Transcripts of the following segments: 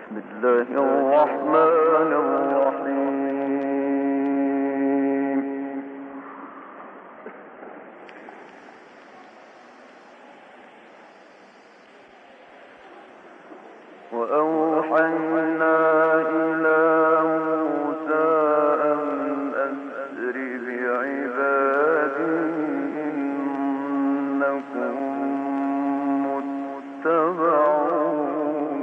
بسم الله الرحمن الرحيم. وأوحينا إلى موسى أن أسر بعبادي إنكم متبعون.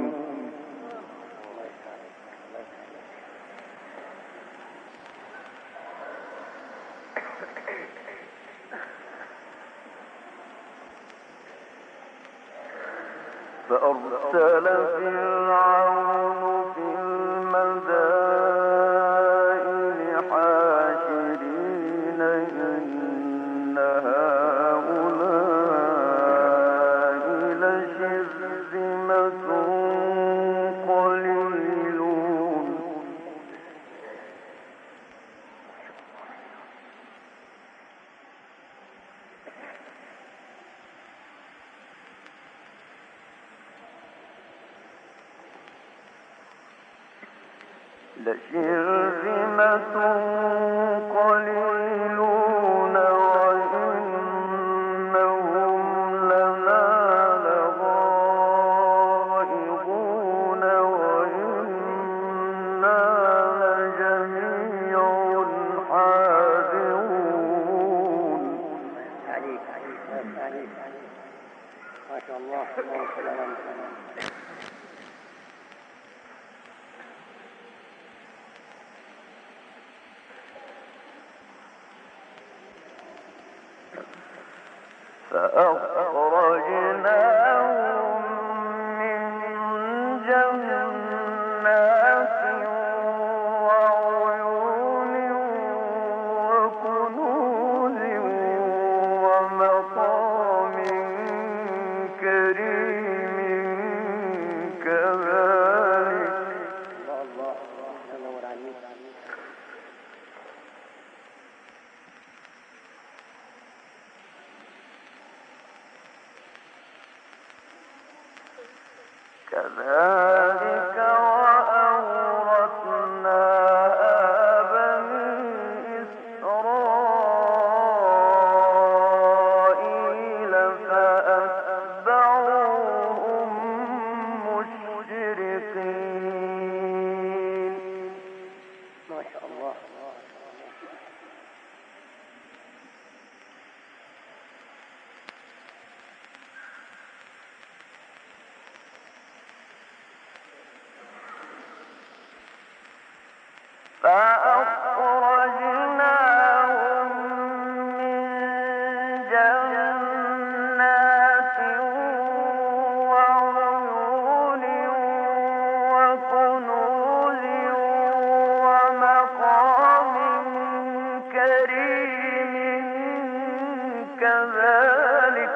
فأرسل فرعون في المدائن حاشرين إن هؤلاء لشرذمة قليلون. لشرذمة قليلون وإنهم لنا لغائظون وإنا لجميع حاذرون. عليك ما شاء الله. اللهم صل على محمد. فأخرجناهم من جنات وعيون وكنوز ومقام كريم كذلك. الله ينور عليك. كذلك وأورثناها بني إسرائيل فأتبعوهم مشرقين. ما شاء الله. فأخرجناهم من جنات وعيون وكنوز ومقام كريم كذلك.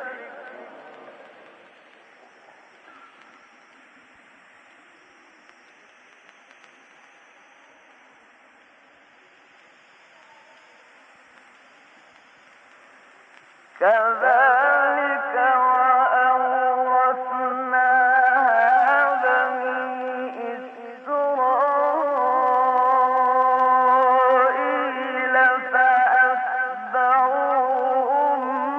كذلك وأورثناها بني إسرائيل فأتبعوهم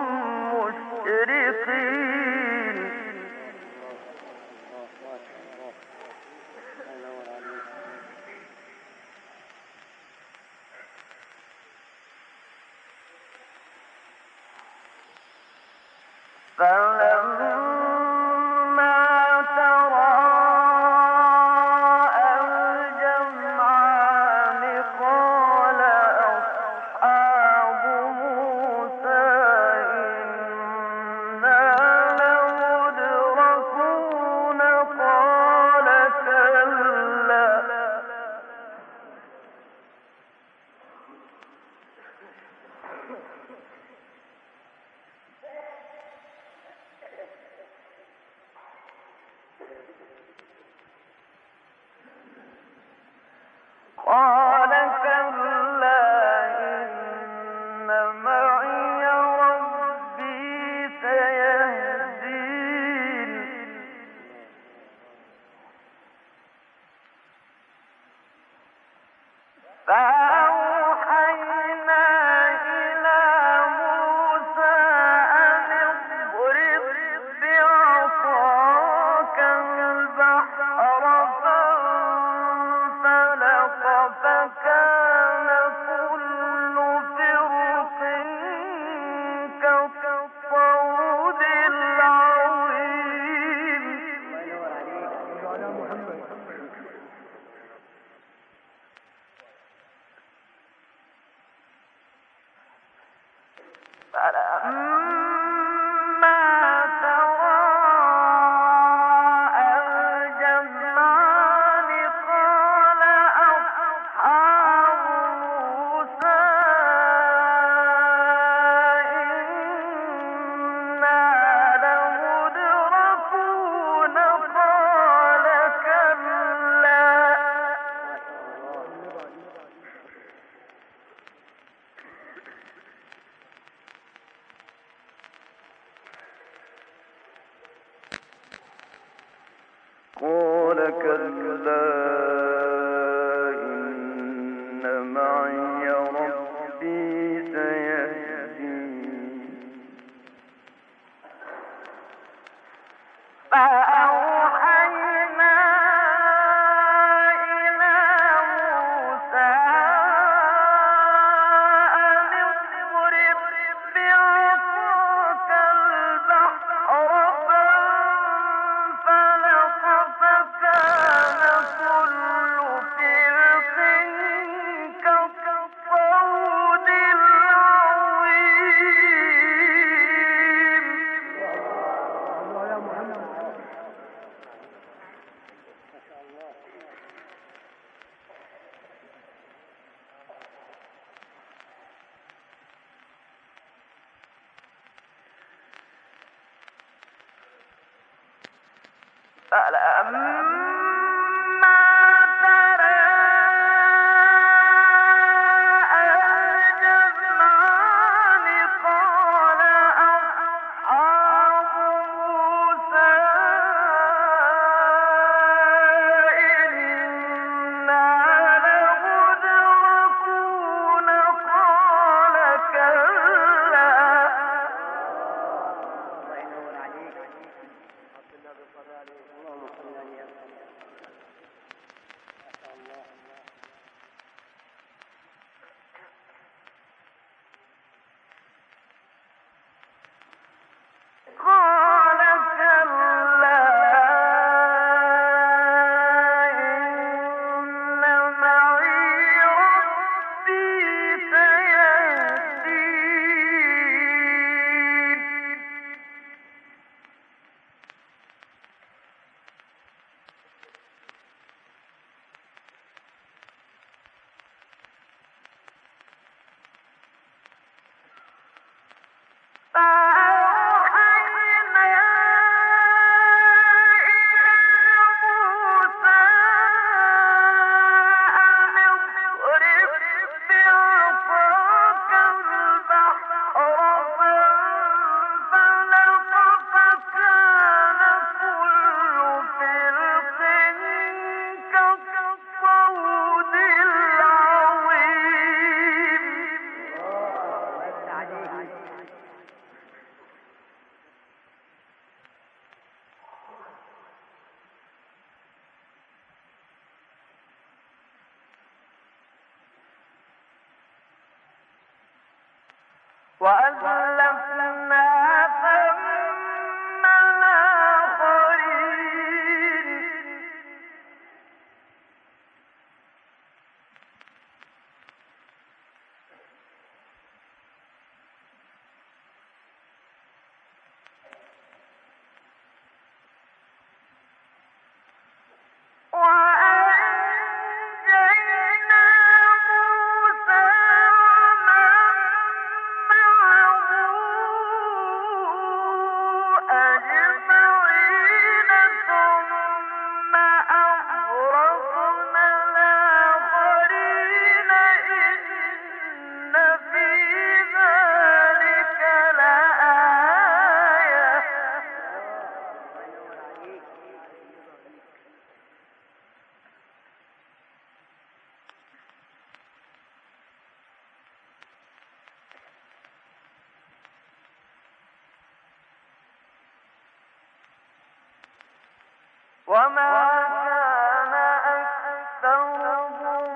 مشرقين. فلما تراءى الجمعان قال أصحاب موسى إنا لمدركون قال كلا فأوحينا إلى موسى أن اضرب بعصاك البحر فانفلق فكان كل فرق كالطود العظيم. فلما تراءى الجمعان قال أصحاب موسى إنا لمدركون قال كلا قال كلا إن معي ربي سيهدين. فأوحينا إلى موسى أن اضرب بعصاك البحر فانفلق فكان كل فرق كالطود فلما تراءى الجمعان قال أصحاب موسى إنا لمدركون قال كلا قال كلا إن معي ربي سيهدين. فأوحينا إلى موسى أن اضرب بعصاك البحر فانفلق فكان كل فرق كالطود العظيم. وأزلفنا ثم الآخرين. وأنجينا موسى ومن معه وما كان أكثرهم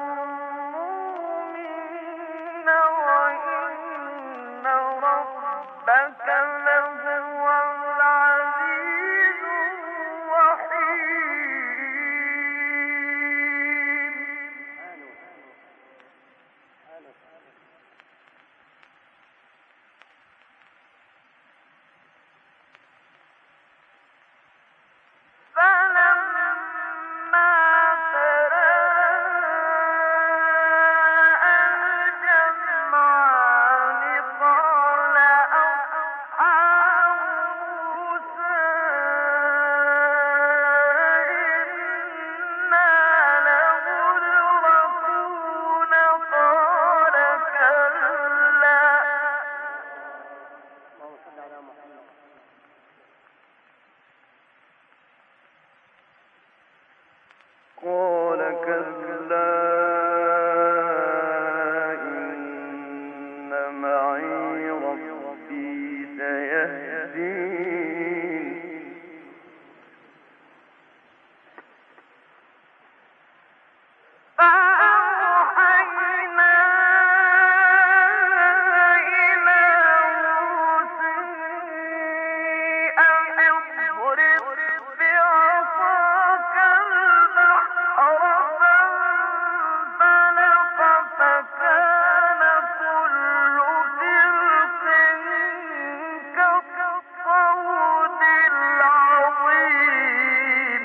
مؤمنين وإن ربك لهو العزيز الرحيم. فلما تراءى الجمعان قال أصحاب موسى إنا لمدركون قال كلا اللهم صل على محمد. قال كلا إن معي ربي سيهدين. فأوحينا إلى موسى أن اضرب بعصاك البحر فانفلق فكان كل فرق كالطود العظيم.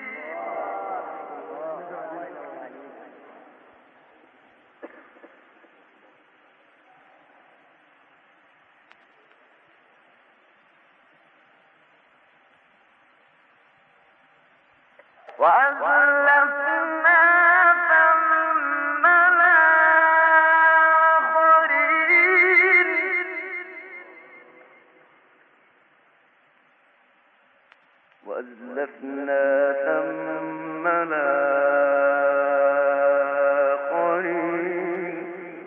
وأزلفنا ثم الآخرين. وأزلفنا ثم الآخرين.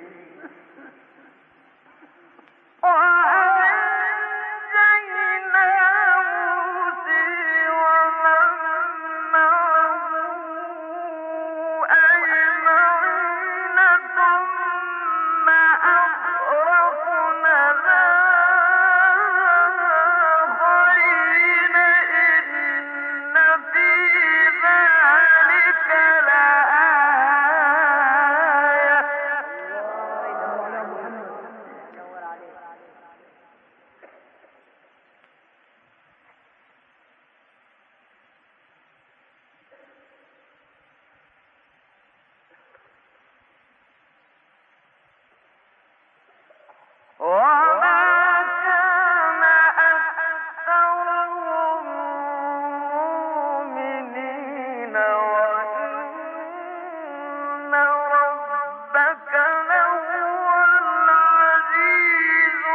وأنجينا موسى ومن معه أجمعين ثم أغرقنا الآخرين إن في ذلك لآية. نور عليك. وما كان أكثرهم مؤمنين وإن ربك لهو العزيز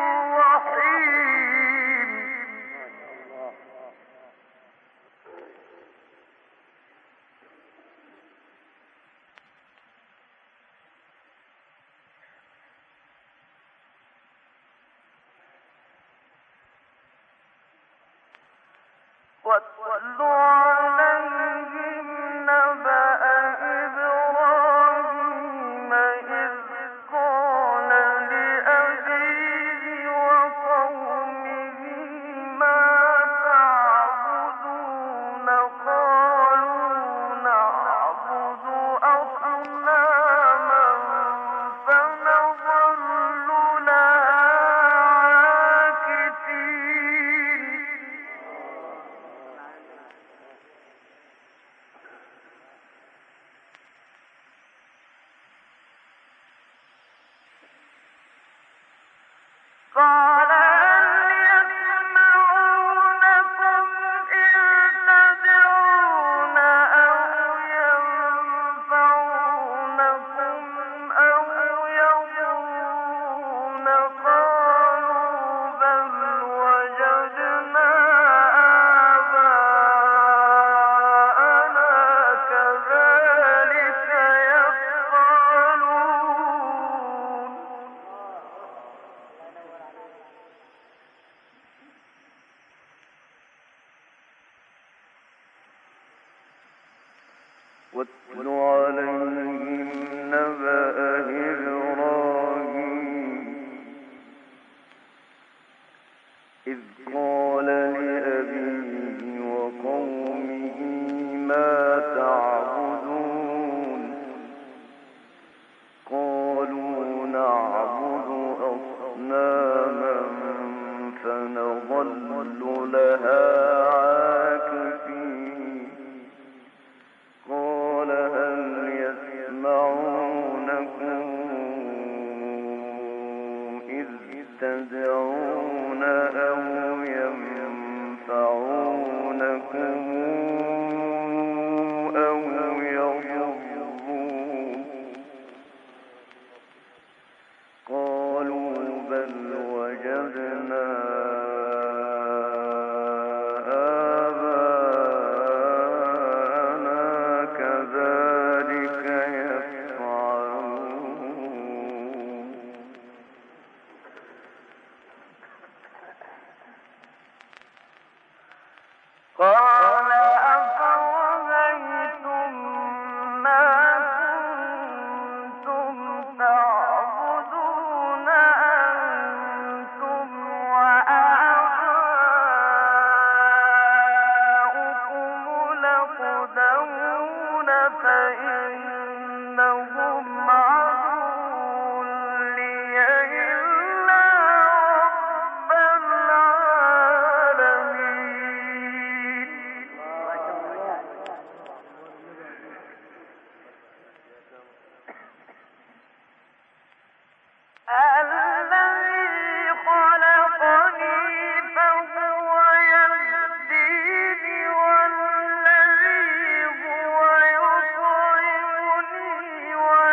الرحيم. الله. واتل عليهم نبأ إبراهيم إذ قال لأبيه وقومه ما تعبدون قالوا نعبد أصناما فنظل لها عاكفين. قال هل يسمعونكم إذ تدعون أو ينفعونكم أو يضرون قالوا بل وجدنا آباءنا كذلك يفعلون. واتل عليهم نبأ إبراهيم إذ قال لأبيه وقومه ما تعبدون قالوا نعبد أصناما فنظل لها عاكفين قال هل يسمعونكم إذ تدعون أو ينفعونكم أو يضرون قالوا بل وجدنا آباءنا كذلك يفعلون قال أفرأيتم ما كنتم تعبدون أنتم وآباؤكم الأقدمون فإنهم عدو لي إلا رب العالمين الذي خلقني فهو يهديني والذي هو يطعمني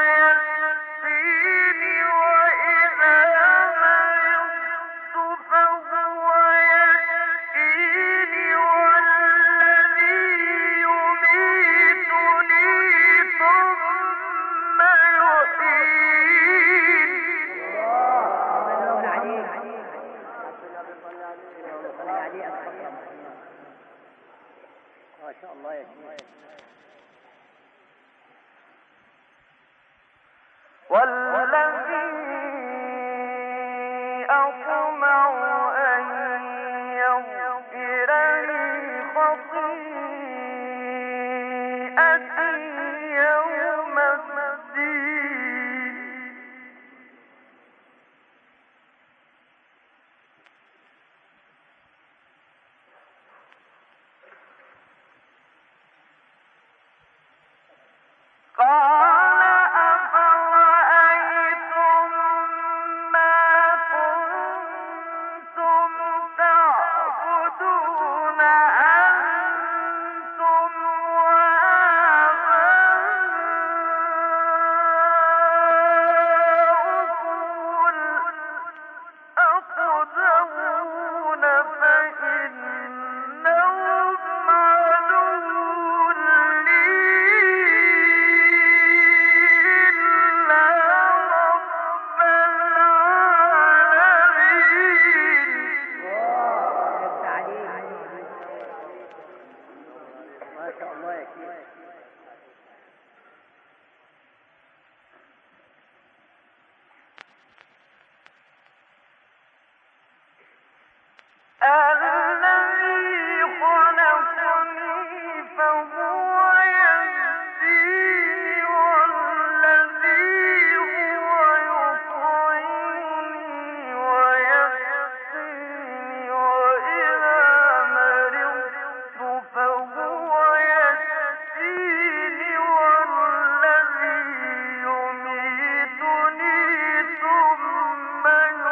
ويسقيني وإذا مرضت فهو يشفيني والذي يميتني ثم يحييني ما شاء الله يا شيخ. والذي أطمع أن يغفر لي خطيئتي يوم الدين قال أفرأيتم ما كنتم تعبدون أنتم وآباؤكم الأقدمون فإنهم عدو لي إلا رب العالمين ما شاء الله يا شيخ. الذي خلقني فهو يهديني والذي هو يطعمني ويسقيني وإذا مرضت فهو يشفيني والذي يميتني ثم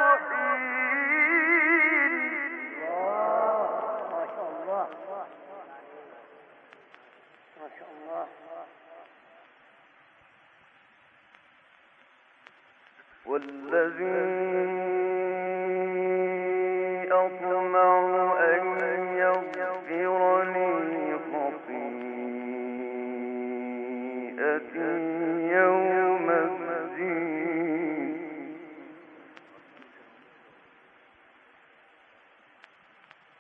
يحييني ما شاء الله ما شاء الله. والذي أطمع أن يغفر لي خطيئتي يوم الدين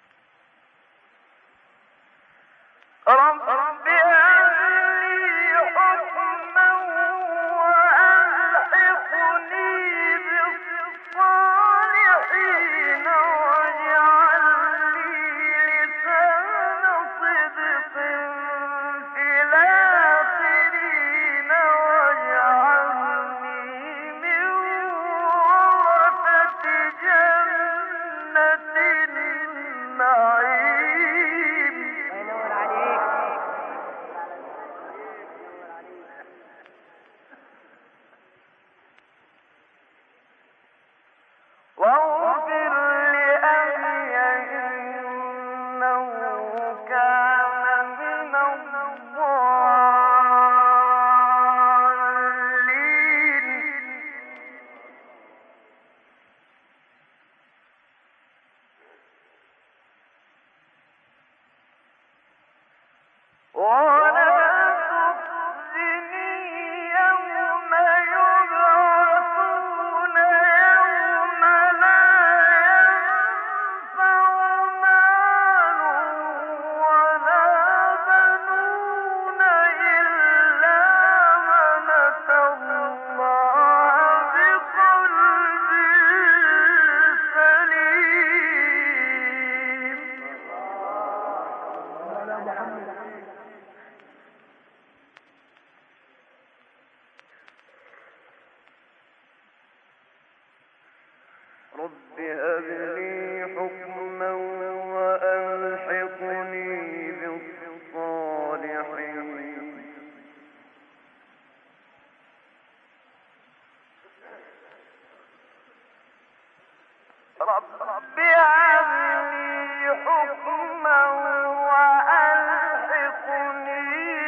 رب هب لي رب هب لي حكما وألحقني بالصالحين رب هب لي حكما وألحقني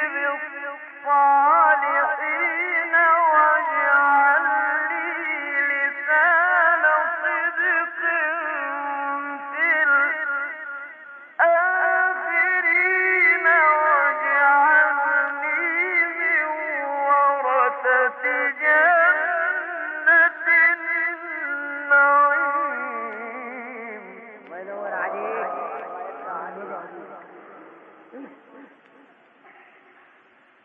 بالصالحين واجعل لي لسان صدق في الآخرين واجعلني من ورثة جنة النعيم الله ينور عليك.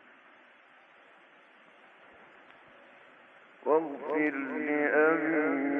واغفر لأبي